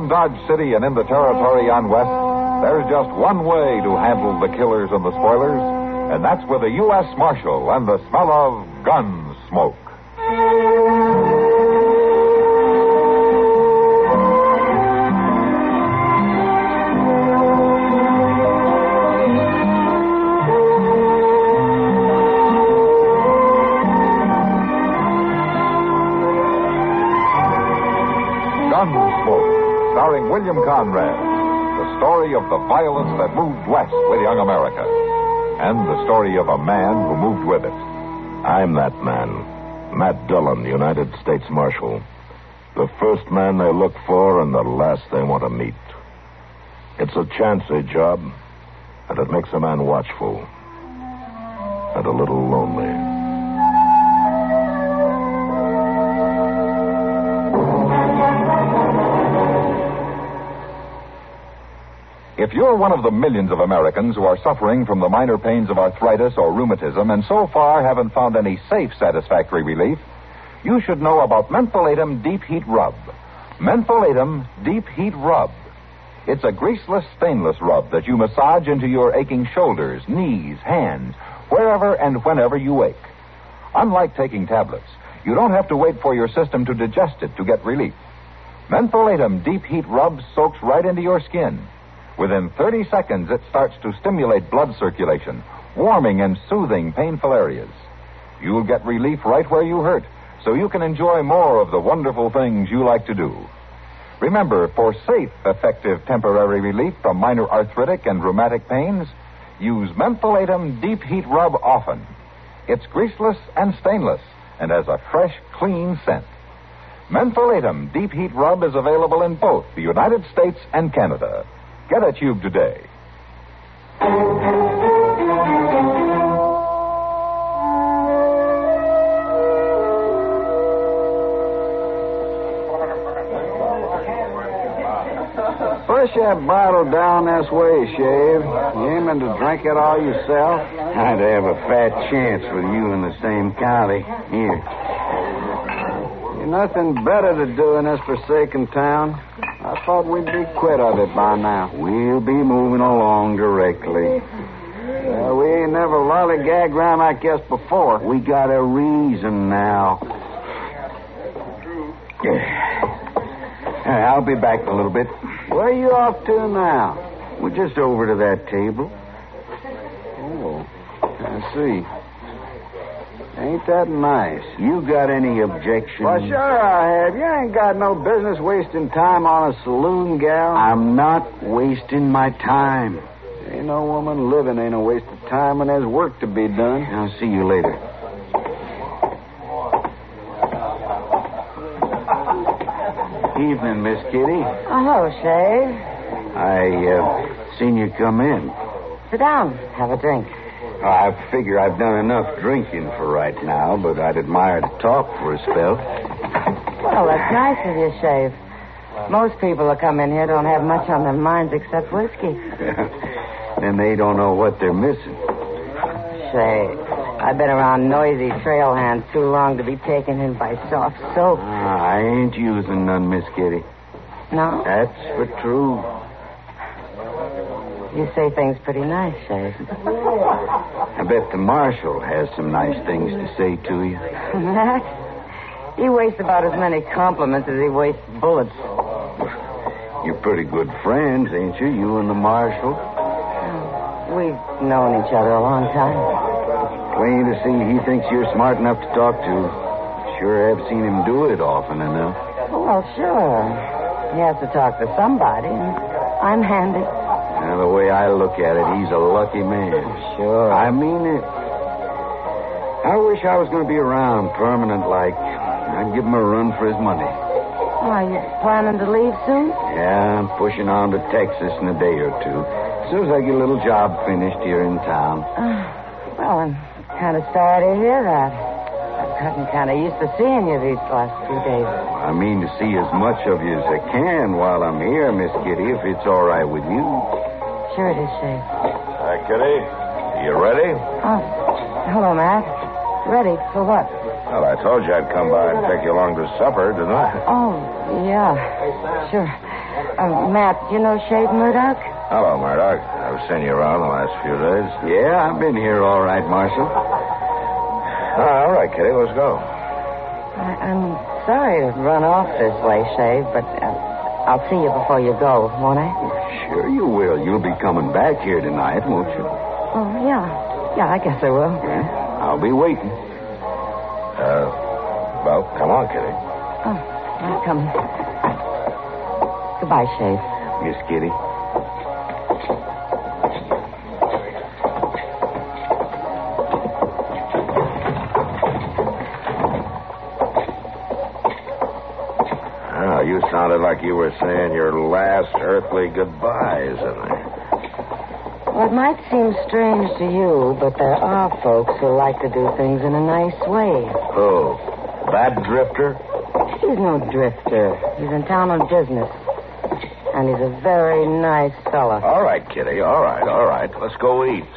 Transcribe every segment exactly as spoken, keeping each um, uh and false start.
Around Dodge City and in the territory on West, there's just one way to handle the killers and the spoilers, and that's with a U S Marshal and the smell of gun smoke. Gunsmoke, starring William Conrad. The story of the violence that moved west with young America. And the story of a man who moved with it. I'm that man. Matt Dillon, United States Marshal. The first man they look for and the last they want to meet. It's a chancy job, and it makes a man watchful. And a little lonely. If you're one of the millions of Americans who are suffering from the minor pains of arthritis or rheumatism and so far haven't found any safe, satisfactory relief, you should know about Mentholatum Deep Heat Rub. Mentholatum Deep Heat Rub. It's a greaseless, stainless rub that you massage into your aching shoulders, knees, hands, wherever and whenever you ache. Unlike taking tablets, you don't have to wait for your system to digest it to get relief. Mentholatum Deep Heat Rub soaks right into your skin. Within thirty seconds, it starts to stimulate blood circulation, warming and soothing painful areas. You'll get relief right where you hurt, so you can enjoy more of the wonderful things you like to do. Remember, for safe, effective temporary relief from minor arthritic and rheumatic pains, use Mentholatum Deep Heat Rub often. It's greaseless and stainless and has a fresh, clean scent. Mentholatum Deep Heat Rub is available in both the United States and Canada. Get a tube today. Push that bottle down this way, Shave. You aiming to drink it all yourself? I'd have a fat chance with you in the same county. Here. You've nothing better to do in this forsaken town. I thought we'd be quit of it by now. We'll be moving along directly. Uh, we ain't never lollygagged around like this before. We got a reason now. I'll be back in a little bit. Where are you off to now? We're just over to that table. Oh, I see. Ain't that nice? You got any objections? Well, sure I have. You ain't got no business wasting time on a saloon gal. I'm not wasting my time. Ain't no woman living ain't a waste of time when there's work to be done. I'll see you later. Evening, Miss Kitty. Oh, hello, Shave. I, uh, seen you come in. Sit down. Have a drink. I figure I've done enough drinking for right now, but I'd admire to talk for a spell. Well, that's nice of you, Shave. Most people that come in here don't have much on their minds except whiskey. Then they don't know what they're missing. Shave, I've been around noisy trail hands too long to be taken in by soft soap. Ah, I ain't using none, Miss Kitty. No? That's for true. You say things pretty nice, Shave. I bet the marshal has some nice things to say to you. Matt? He wastes about as many compliments as he wastes bullets. You're pretty good friends, ain't you? You and the marshal? We've known each other a long time. Plain to see he thinks you're smart enough to talk to. Sure have seen him do it often enough. Well, sure. He has to talk to somebody, and I'm handy. Now, the way I look at it, he's a lucky man. Sure. I mean it. I wish I was going to be around permanent like. I'd give him a run for his money. Are you planning to leave soon? Yeah, I'm pushing on to Texas in a day or two. As soon as I get a little job finished here in town. Uh, well, I'm kind of sorry to hear that. I've gotten kind of used to seeing you these last few days. I mean to see as much of you as I can while I'm here, Miss Kitty, if it's all right with you. Sure it is, Shave. Hi, Kitty. You ready? Oh, hello, Matt. Ready for what? Well, I told you I'd come by and take you along to supper, didn't I? Oh, yeah. Sure. Uh, Um, Matt, do you know Shave Murdoch? Hello, Murdoch. I've seen you around the last few days. Yeah, I've been here all right, Marshal. Ah, all right, Kitty, let's go. I, I'm sorry to run off this way, Shave, but uh, I'll see you before you go, won't I? Sure you will. You'll be coming back here tonight, won't you? Oh, yeah. Yeah, I guess I will. Yeah, I'll be waiting. Uh, well, come on, Kitty. Oh, I'm coming. Goodbye, Shave. Miss Kitty. Oh, you sounded like you were saying your last earthly goodbyes in there. Well, it might seem strange to you, but there are folks who like to do things in a nice way. Oh, that drifter? He's no drifter. He's in town on business. And he's a very nice fella. All right, Kitty, all right, all right. Let's go eat.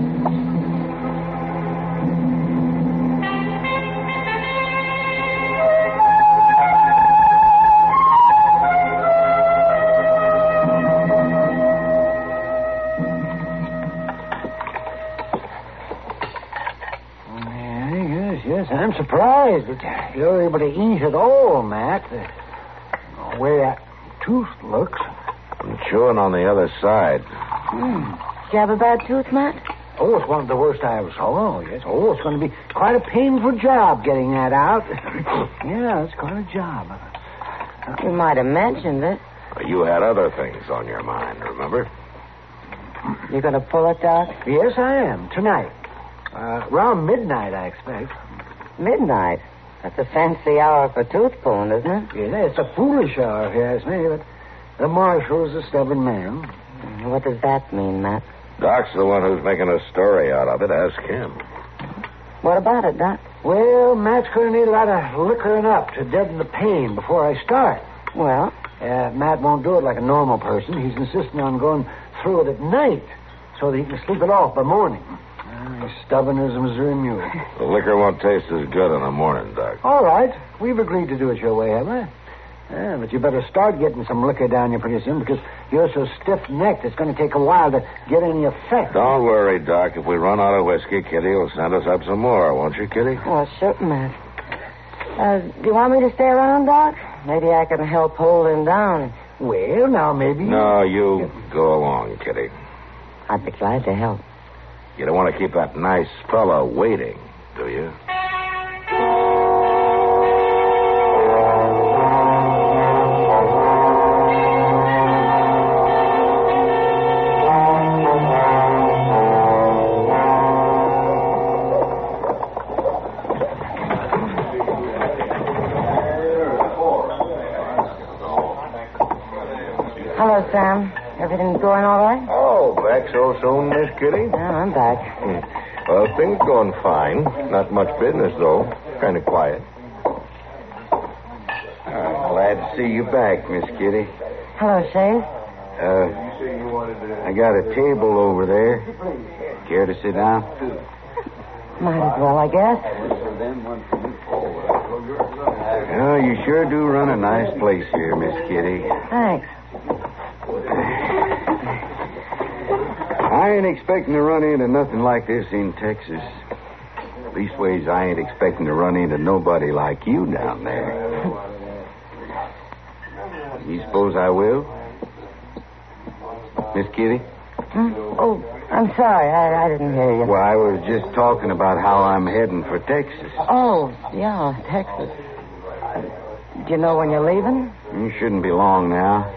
Yes, I'm surprised that you're able to eat at all, Matt. The way that tooth looks. I'm chewing on the other side. Hmm. Do you have a bad tooth, Matt? Oh, it's one of the worst I ever saw. Oh, yes. Oh, it's going to be quite a painful job getting that out. Yeah, it's quite a job. You might have mentioned it. You had other things on your mind, remember? You going to pull it, Doc? Yes, I am. Tonight. Uh, around midnight, I expect. Midnight? That's a fancy hour for tooth pulling, isn't it? Yeah, it's a foolish hour, if you ask me, but the marshal's a stubborn man. What does that mean, Matt? Doc's the one who's making a story out of it. Ask him. What about it, Doc? Well, Matt's going to need a lot of liquoring up to deaden the pain before I start. Well? Uh, Matt won't do it like a normal person. He's insisting on going through it at night so that he can sleep it off by morning. Uh, he's stubborn as a Missouri mule. The liquor won't taste as good in the morning, Doc. All right. We've agreed to do it your way, haven't we? Yeah, but you better start getting some liquor down you pretty soon because you're so stiff-necked it's going to take a while to get any effect. Don't worry, Doc. If we run out of whiskey, Kitty will send us up some more, won't you, Kitty? Well, sure, Matt. Uh, do you want me to stay around, Doc? Maybe I can help hold him down. Well, now, maybe... No, you go along, Kitty. I'd be glad to help. You don't want to keep that nice fella waiting, do you? Hello, Sam. Everything going all right? Oh, back so soon, Miss Kitty? Yeah, I'm back. Hmm. Well, things going fine. Not much business, though. Kind of quiet. Uh, glad to see you back, Miss Kitty. Hello, Shave. Uh, I got a table over there. Care to sit down? Might as well, I guess. Oh, you sure do run a nice place here, Miss Kitty. Thanks. I ain't expecting to run into nothing like this in Texas. Leastways, I ain't expecting to run into nobody like you down there. You suppose I will? Miss Kitty? Hmm? Oh, I'm sorry. I, I didn't hear you. Well, I was just talking about how I'm heading for Texas. Oh, yeah, Texas. Uh, do you know when you're leaving? You shouldn't be long now.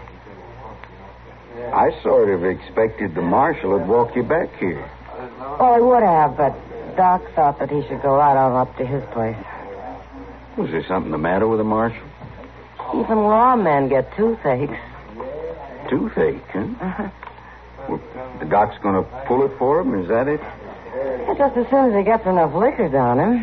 I sort of expected the marshal would walk you back here. Oh, I would have, but Doc thought that he should go right on up to his place. Was there something the matter with the marshal? Even lawmen get toothaches. Toothache, huh? Uh-huh. Well, the doc's going to pull it for him, is that it? Just as soon as he gets enough liquor down him.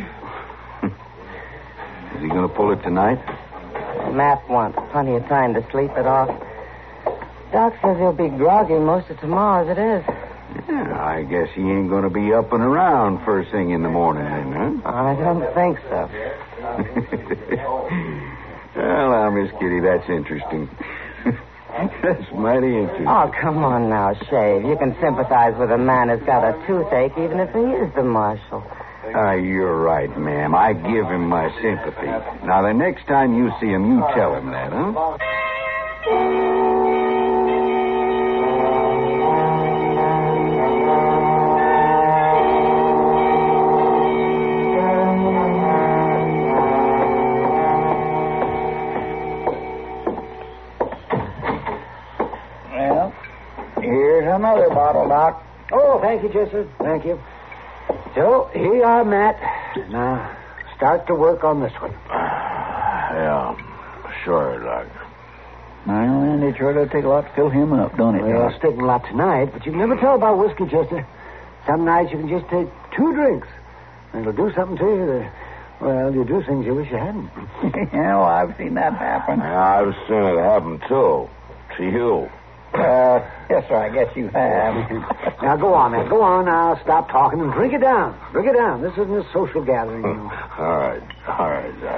Is he going to pull it tonight? Matt wants plenty of time to sleep it off. Doc says he'll be groggy most of tomorrow as it is. Yeah, I guess he ain't going to be up and around first thing in the morning then, huh? I don't think so. Well, now, Miss Kitty, that's interesting. That's mighty interesting. Oh, come on now, Shave. You can sympathize with a man who's got a toothache, even if he is the marshal. Ah, you're right, ma'am. I give him my sympathy. Now, the next time you see him, you tell him that, huh? Well, here's another bottle, Doc. Oh, thank you, Jesse. Thank you. So, here you are, Matt. Now, start to work on this one. Yeah, sure, Doc. Well, and it sure does take a lot to fill him up, don't it? Well, it's taking a lot tonight, but you can never tell about whiskey, Chester. Some nights you can just take two drinks, and it'll do something to you that, well, you do things you wish you hadn't. Yeah, well, I've seen that happen. Yeah, I've seen it happen, too. To you. Uh, yes, sir, I guess you have. Now, go on, man. Go on now. Stop talking and drink it down. Drink it down. This isn't a social gathering, you know. All right. All right, Doc.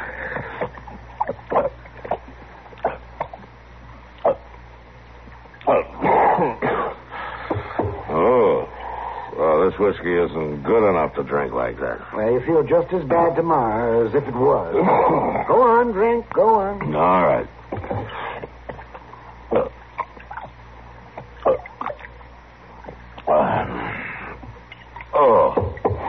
Oh. Well, this whiskey isn't good enough to drink like that. Well, you feel just as bad tomorrow as if it was. Go on, drink. Go on. All right. Oh.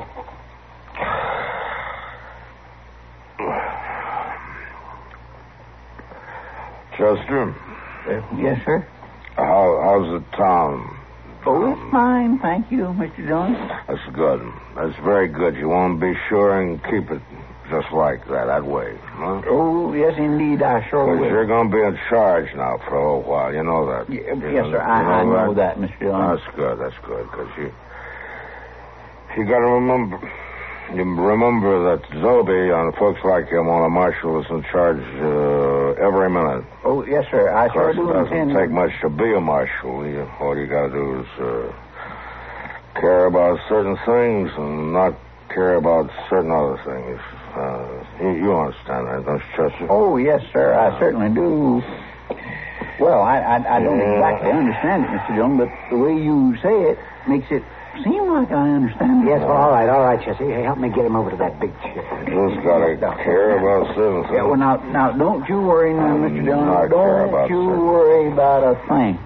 Chester? Uh, yes, sir? How, how's the town? Oh, it's fine, thank you, Mister Jones. That's good. That's very good. You want to be sure and keep it just like that, that way, huh? Oh, yes, indeed, I sure Because will. you're going to be in charge now for a little while. You know that. Yeah, You yes, know- sir, I, you I know that? that, Mister Jones. That's good, that's good, because you... You got to remember... You remember that Zobe and folks like him on a marshal is in charge uh, every minute. Oh, yes, sir, I Of sure course, do it doesn't intend... take much to be a marshal. You, all you got to do is uh, care about certain things and not care about certain other things. Uh, you, you understand that, don't you, Chester? Oh, yes, sir, I certainly do. Well, I, I, I don't Yeah. exactly understand it, Mister Jones, but the way you say it makes it seem like I understand it. Yes, well, all right, all right, Jesse. Hey, help me get him over to that big chair. Just got to care about certain things. Yeah, well, now, now, don't you worry now, Mister Jones. Not care Don't about you certain- worry about a thing.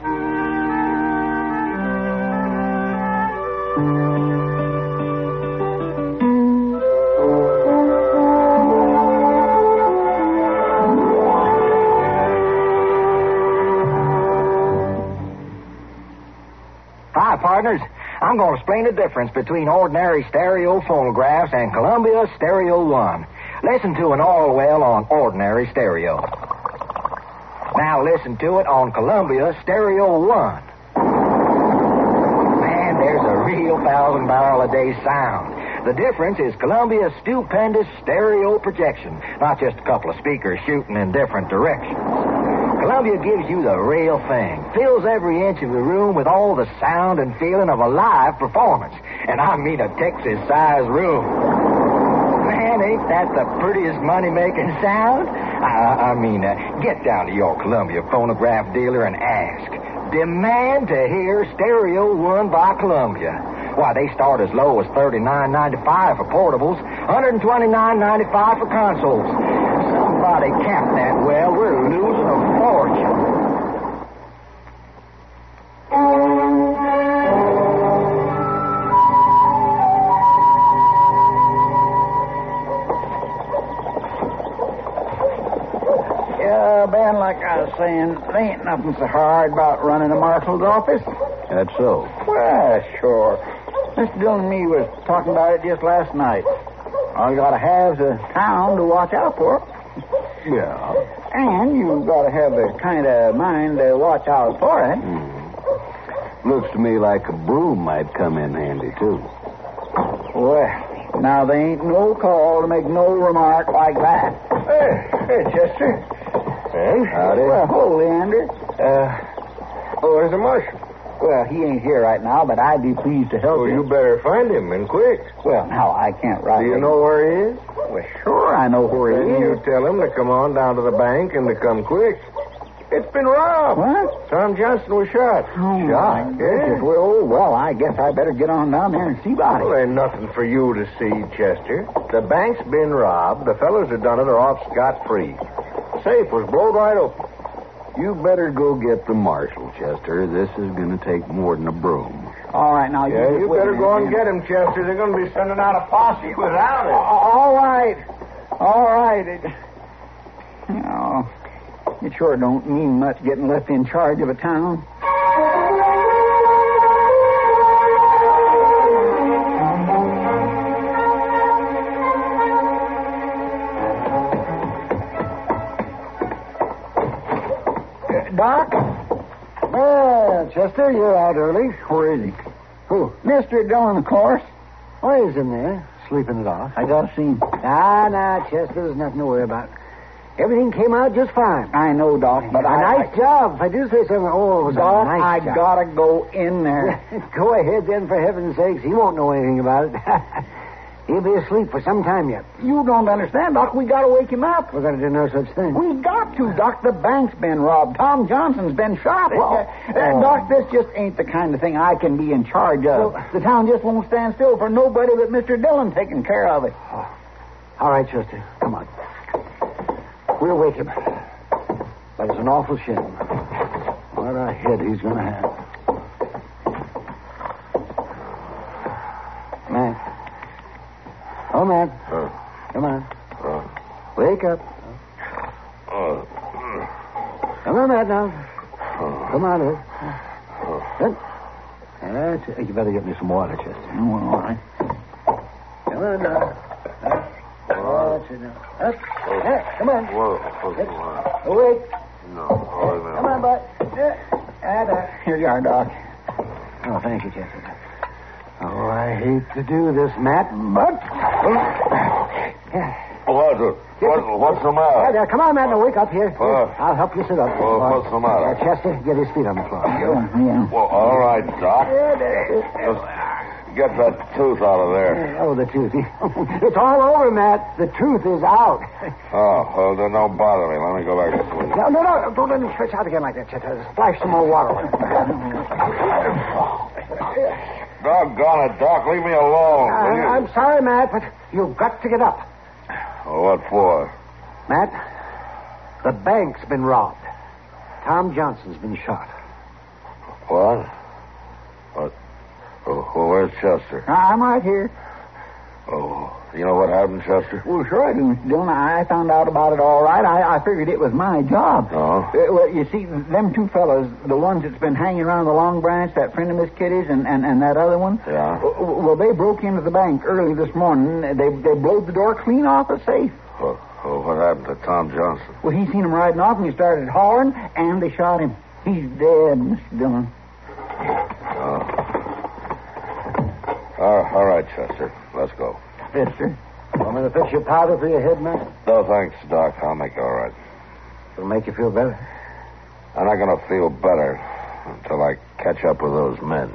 Hi, partners. I'm going to explain the difference between ordinary stereo phonographs and Columbia Stereo One. Listen to an oil well on ordinary stereo. Now listen to it on Columbia Stereo One. Man, there's a real thousand barrel a day sound. The difference is Columbia's stupendous stereo projection, not just a couple of speakers shooting in different directions. Columbia gives you the real thing, fills every inch of the room with all the sound and feeling of a live performance. And I mean a Texas-sized room. Man, ain't that the prettiest money-making sound? I, I mean, uh, get down to your Columbia phonograph dealer and ask. Demand to hear Stereo One by Columbia. Why, they start as low as thirty-nine ninety-five for portables, one twenty-nine ninety-five for consoles. Somebody cap that well. We're losing a fortune. Yeah, Ben, like I was saying, there ain't nothing so hard about running a marshal's office. That's so. Well, sure. Mister Dillon and me was talking about it just last night. All you gotta have is a town to watch out for. Yeah. And you gotta have the kind of mind to watch out for it. Looks to me like a broom might come in handy, too. Well, now there ain't no call to make no remark like that. Hey, hey, Chester. Hey? Howdy. Well, hold, Leander. Uh, Oh, there's a marshal. well, he ain't here right now, but I'd be pleased to help Well, you. you better find him, and quick. Well, now, I can't write Do you it. know where he is? Well, sure I know where Then he you is. tell him to come on down to the bank and to come quick. It's been robbed. What? Tom Johnson was shot. Oh, shot? my goodness. Well, well, I guess I better get on down there and see about Well, it. ain't nothing for you to see, Chester. The bank's been robbed. The fellows that done it are off scot-free. Safe was blowed right open. You better go get the marshal, Chester. This is going to take more than a broom. All right, now, Yeah, you you better go and get him, Chester. They're going to be sending out a posse without it. All right. All right. It, oh, it sure don't mean much getting left in charge of a town. Uh, Doc? Well, Chester, you're out early. Where is he? Who? Mister Dillon, of course. Why, he's in there, sleeping it off. I got to see him. Ah, nah, Chester, there's nothing to worry about. Everything came out just fine. I know, Doc, but a I... nice job. If I do say something, oh, it was Doc, a nice I job. gotta go in there. Go ahead then, for heaven's sakes. He won't know anything about it. He'll be asleep for some time yet. You don't understand, Doc. We gotta wake him up. We're going to do no such thing. We got to, Doc. The bank's been robbed. Tom Johnson's been shot. Well, Uh, uh, Doc, this just ain't the kind of thing I can be in charge of. Well, the town just won't stand still for nobody but Mister Dillon taking care of it. Oh. All right, Chester. Come on. We'll wake him. But it's an awful shame. What a head he's going to have. Man. Oh, man. Uh, Come on. uh, Wake up. uh, Come on, Matt, now. uh, Come on, Ed. Good. That's it. You better get me some water, Chester. Oh, well, all right. Come on, now. That's it now. Up. Yeah, come on. Whoa, whoa, whoa. Awake. No, hold on. Come on, bud. Yeah. Ah, there. Here you are, Doc. Oh, thank you, Chester. Oh, I hate to do this, Matt, but... Yeah. What, what, what's the Yeah, matter? there. Come on, Matt. Now, wake up here. Here, Uh, I'll help you sit up. well, what's the matter? Uh, Chester, get his feet on the floor. Yeah, yeah. Well, all right, Doc. Yeah, there. Just get that tooth out of there. Oh, the tooth. It's all over, Matt. The truth is out. Oh, well, then don't bother me. Let me go back to sleep. No, no, no. Don't let me stretch out again like that, Chester. Splash some more water on it. Doggone it, Doc. Leave me alone. will you? I, I'm sorry, Matt, but you've got to get up. Well, what for? Matt, the bank's been robbed. Tom Johnson's been shot. What? What? Oh, well, where's Chester? I'm right here. Oh, you know what happened, Chester? Well, sure I do, Mister Dillon. I found out about it all right. I, I figured it was my job. Oh? Uh, well, you see, them two fellas, the ones that's been hanging around the Long Branch, that friend of Miss Kitty's and, and, and that other one. Yeah? w- Well, they broke into the bank early this morning. They they blowed the door clean off the safe. Oh, oh, what happened to Tom Johnson? Well, he seen him riding off, and he started hollering, and they shot him. He's dead, Mister Dillon. Oh. Uh, all right, Chester. Let's go. Yes, sir. Want me to fix your powder for your head, Matt? No, thanks, Doc. I'll make it all right. It'll make you feel better. I'm not going to feel better until I catch up with those men.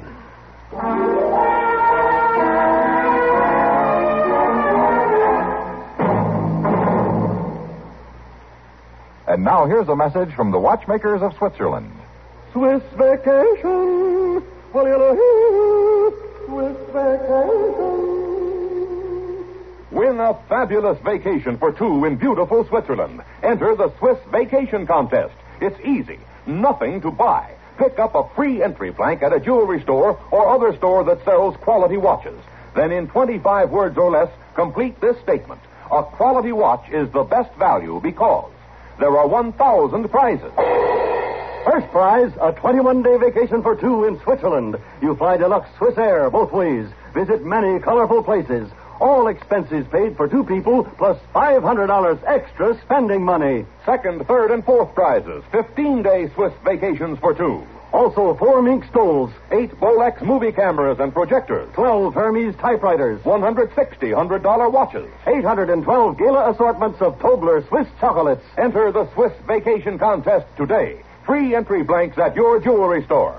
And now here's a message from the watchmakers of Switzerland. Swiss vacation. Well, you Swiss vacation. Win a fabulous vacation for two in beautiful Switzerland. Enter the Swiss Vacation Contest. It's easy. Nothing to buy. Pick up a free entry blank at a jewelry store or other store that sells quality watches. Then in twenty-five words or less, complete this statement. A quality watch is the best value because there are one thousand prizes. First prize, a twenty-one day vacation for two in Switzerland. You fly deluxe Swiss Air both ways. Visit many colorful places. All expenses paid for two people, plus five hundred dollars extra spending money. Second, third, and fourth prizes. fifteen day Swiss vacations for two. Also, four mink stoles, Eight Bolex movie cameras and projectors. twelve Hermes typewriters, one hundred sixty one hundred dollar watches. eight hundred twelve Gala assortments of Tobler Swiss chocolates. Enter the Swiss Vacation Contest today. Free entry blanks at your jewelry store.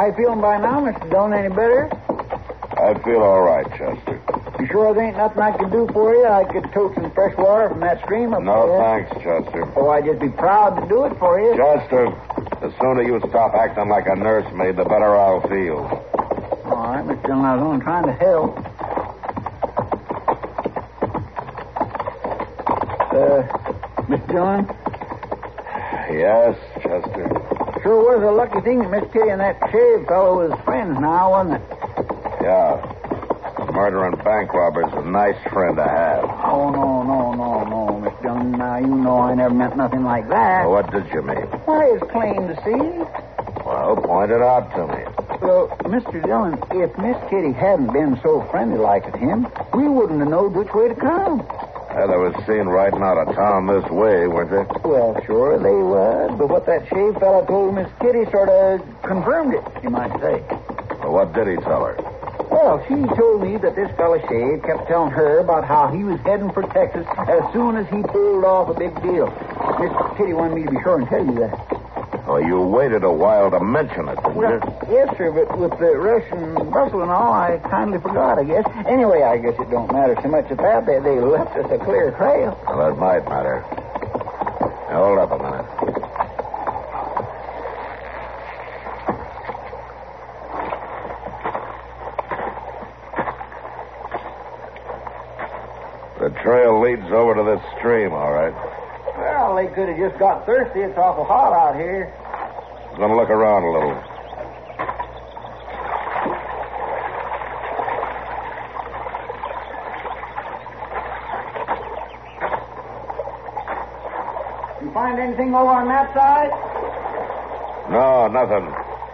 How you feeling by now, Mister Dillon? Any better? I feel all right, Chester. You sure there ain't nothing I can do for you? I could tote some fresh water from that stream up No, there. thanks, Chester. Oh, I'd just be proud to do it for you. Chester, the sooner you stop acting like a nursemaid, the better I'll feel. All right, Mister Dillon, I was only trying to help. Uh, Mister Dillon? Yes, Chester. Sure was a lucky thing that Miss Kitty and that shave fellow was friends now, wasn't it? Yeah. A murdering bank robber's a nice friend to have. Oh, no, no, no, no, Mister Dillon. Now, you know I never meant nothing like that. Well, what did you mean? Why, it's plain to see. Well, point it out to me. Well, Mister Dillon, if Miss Kitty hadn't been so friendly-like with him, we wouldn't have known which way to come. Well, they was seen riding out of town this way, weren't they? Well, sure they was, but what that shave fella told Miss Kitty sort of confirmed it, you might say. Well, what did he tell her? Well, she told me that this fella Shave kept telling her about how he was heading for Texas as soon as he pulled off a big deal. Miss Kitty wanted me to be sure and tell you that. Well, you waited a while to mention it, didn't Well, you? yes, sir, but with the rush and bustle and all, I kindly forgot, I guess. Anyway, I guess it don't matter so much at that. They, they left us a clear trail. Well, that might matter. Now, hold up a minute. The trail leads over to this stream, all right. Well, they could have just got thirsty. It's awful hot out here. I'm going to look around a little. You find anything over on that side? No, nothing.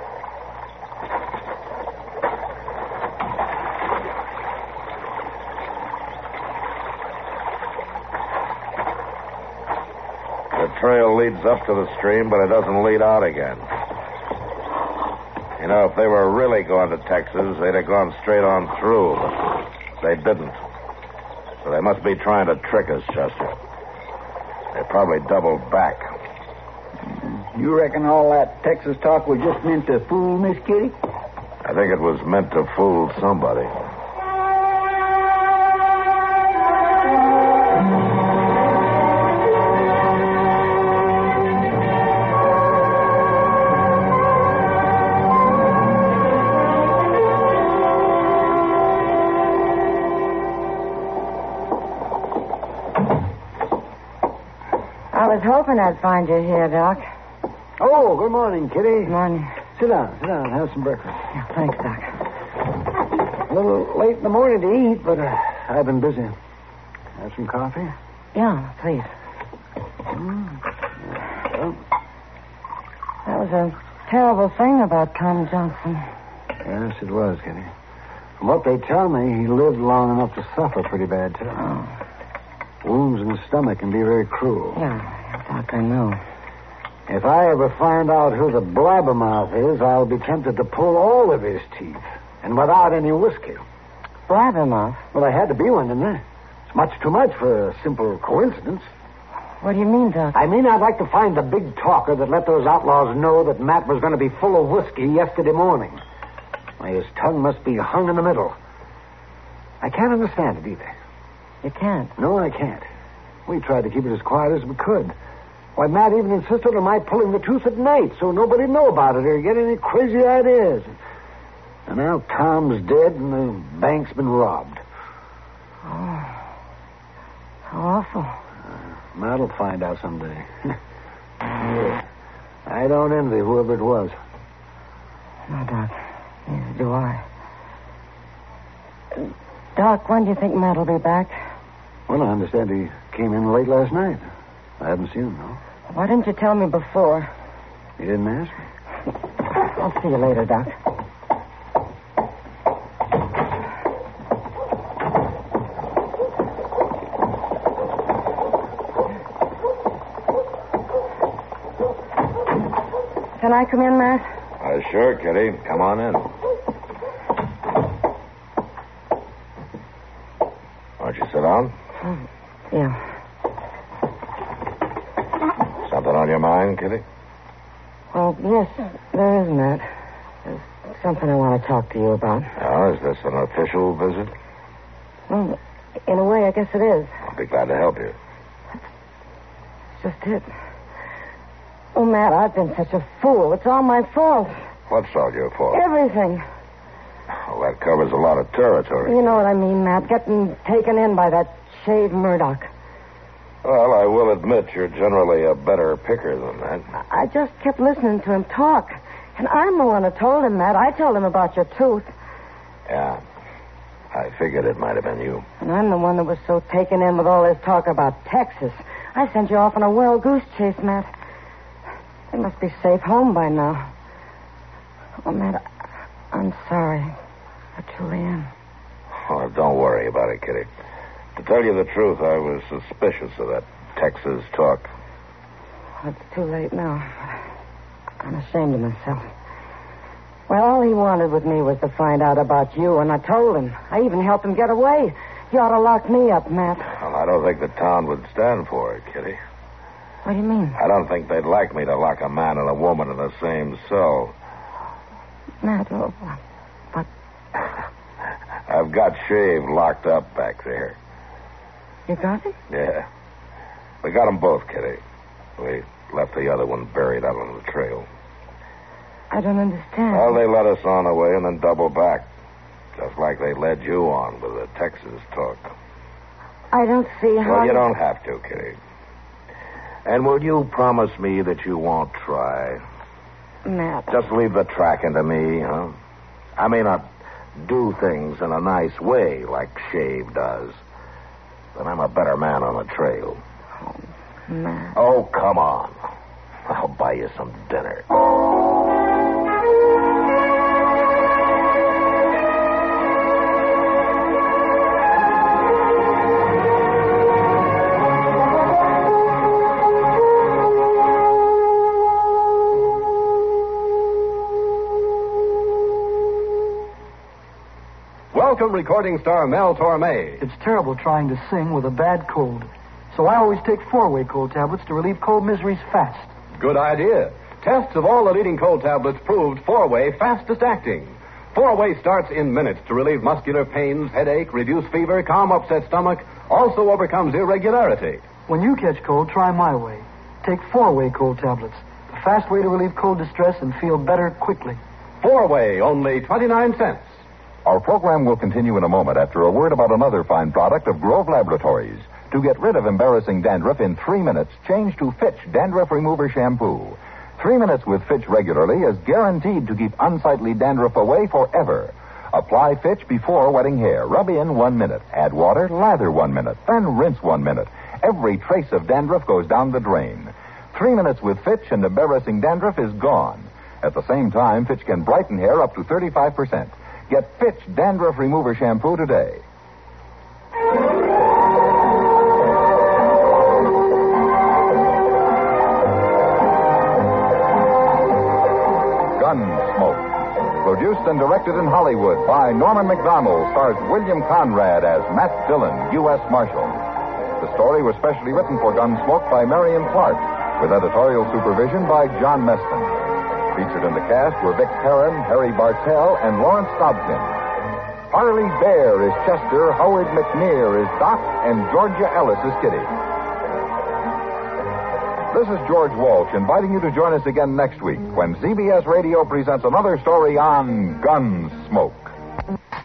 The trail leads up to the stream, but it doesn't lead out again. You know, if they were really going to Texas, they'd have gone straight on through, but they didn't. So they must be trying to trick us, Chester. They probably doubled back. You reckon all that Texas talk was just meant to fool Miss Kitty? I think it was meant to fool somebody. I was hoping I'd find you here, Doc. Oh, good morning, Kitty. Good morning. Sit down, sit down, have some breakfast. Yeah, thanks, Doc. A little late in the morning to eat, but uh, I've been busy. Have some coffee? Yeah, please. Mm. Well, That was a terrible thing about Tom Johnson. yes, it was, Kitty. From what they tell me, he lived long enough to suffer pretty bad, too. Oh. Wounds in the stomach can be very cruel. Yeah, Doc, I know. If I ever find out who the blabbermouth is, I'll be tempted to pull all of his teeth, and without any whiskey. Blabbermouth? Well, there had to be one, didn't there? It's much too much for a simple coincidence. What do you mean, Doc? I mean, I'd like to find the big talker that let those outlaws know that Matt was going to be full of whiskey yesterday morning. Why, his tongue must be hung in the middle. I can't understand it either. You can't. No, I can't. We tried to keep it as quiet as we could. Why, Matt even insisted on my pulling the truth at night so nobody'd know about it or get any crazy ideas. And now Tom's dead and the bank's been robbed. Oh. How awful. Uh, Matt'll find out someday. Yeah. I don't envy whoever it was. No, Doc. Neither do I. Doc, when do you think Matt will be back? Well, I understand he came in late last night. I haven't seen him, though. Why didn't you tell me before? You didn't ask me? I'll see you later, Doc. Can I come in, Matt? Uh, sure, Kitty. Come on in. Won't you sit down? Oh, yeah. Something on your mind, Kitty? Well, yes, there is, Matt. There's something I want to talk to you about. Oh, is this an official visit? Well, in a way, I guess it is. I'll be glad to help you. That's just it. Oh, Matt, I've been such a fool. It's all my fault. What's all your fault? Everything. Well, that covers a lot of territory. You know what I mean, Matt. Getting taken in by that Shave Murdoch. Well, I will admit you're generally a better picker than that. I just kept listening to him talk. And I'm the one who told him, Matt. I told him about your tooth. Yeah. I figured it might have been you. And I'm the one that was so taken in with all this talk about Texas. I sent you off on a wild goose chase, Matt. You must be safe home by now. Oh, Matt, I'm sorry. I truly am. Oh, don't worry about it, Kitty. To tell you the truth, I was suspicious of that Texas talk. It's too late now. I'm ashamed of myself. Well, all he wanted with me was to find out about you, and I told him. I even helped him get away. You ought to lock me up, Matt. Well, I don't think the town would stand for it, Kitty. What do you mean? I don't think they'd like me to lock a man and a woman in the same cell. Matt, oh, what? I've got Shave locked up back there. You got him? Yeah. We got them both, Kitty. We left the other one buried out on the trail. I don't understand. Well, they let us on away and then double back. Just like they led you on with the Texas talk. I don't see how... Well, you don't have to, Kitty. And will you promise me that you won't try? Matt. Just leave the tracking to me, huh? I may not do things in a nice way like Shave does, but I'm a better man on the trail. Oh, Matt. Oh, come on. I'll buy you some dinner. Welcome, recording star Mel Torme. It's terrible trying to sing with a bad cold. So I always take four-way cold tablets to relieve cold miseries fast. Good idea. Tests of all the leading cold tablets proved four-way fastest acting. Four-way starts in minutes to relieve muscular pains, headache, reduce fever, calm upset stomach, also overcomes irregularity. When you catch cold, try my way. Take four-way cold tablets. The fast way to relieve cold distress and feel better quickly. Four-way, only twenty-nine cents. Our program will continue in a moment after a word about another fine product of Grove Laboratories. To get rid of embarrassing dandruff in three minutes, change to Fitch Dandruff Remover Shampoo. Three minutes with Fitch regularly is guaranteed to keep unsightly dandruff away forever. Apply Fitch before wetting hair. Rub in one minute. Add water, lather one minute. Then rinse one minute. Every trace of dandruff goes down the drain. Three minutes with Fitch and embarrassing dandruff is gone. At the same time, Fitch can brighten hair up to thirty-five percent. Get Fitch Dandruff Remover Shampoo today. Gunsmoke. Produced and directed in Hollywood by Norman Macdonald, stars William Conrad as Matt Dillon, U S Marshal. The story was specially written for Gunsmoke by Marion Clark, with editorial supervision by John Meston. Featured in the cast were Vic Perrin, Harry Bartell, and Lawrence Dobkin. Harley Bear is Chester, Howard McNear is Doc, and Georgia Ellis is Kitty. This is George Walsh inviting you to join us again next week when C B S Radio presents another story on Gunsmoke.